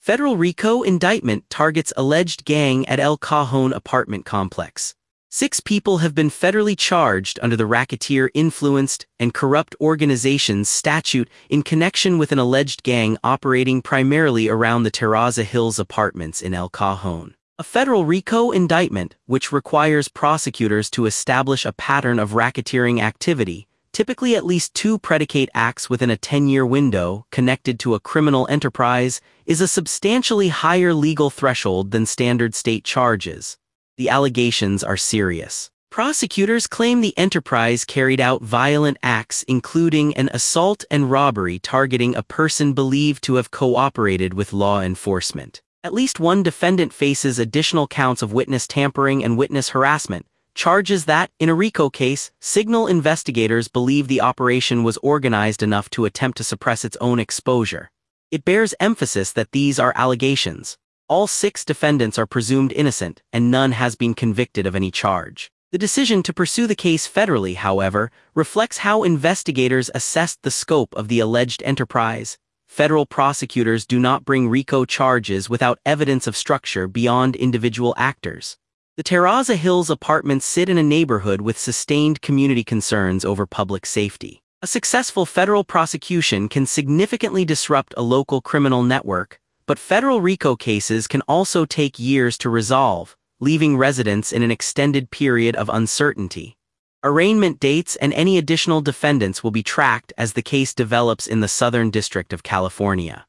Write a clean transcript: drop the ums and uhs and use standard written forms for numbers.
Federal RICO indictment targets alleged gang at El Cajon apartment complex. 6 people have been federally charged under the Racketeer Influenced and Corrupt Organizations statute in connection with an alleged gang operating primarily around the Terraza Hills apartments in El Cajon. A federal RICO indictment, which requires prosecutors to establish a pattern of racketeering activity, typically at least 2 predicate acts within a 10-year window connected to a criminal enterprise, is a substantially higher legal threshold than standard state charges. The allegations are serious. Prosecutors claim the enterprise carried out violent acts including an assault and robbery targeting a person believed to have cooperated with law enforcement. At least one defendant faces additional counts of witness tampering and witness harassment, charges that, in a RICO case, signal investigators believe the operation was organized enough to attempt to suppress its own exposure. It bears emphasis that these are allegations. All 6 defendants are presumed innocent, and none has been convicted of any charge. The decision to pursue the case federally, however, reflects how investigators assessed the scope of the alleged enterprise. Federal prosecutors do not bring RICO charges without evidence of structure beyond individual actors. The Terraza Hills apartments sit in a neighborhood with sustained community concerns over public safety. A successful federal prosecution can significantly disrupt a local criminal network, but federal RICO cases can also take years to resolve, leaving residents in an extended period of uncertainty. Arraignment dates and any additional defendants will be tracked as the case develops in the Southern District of California.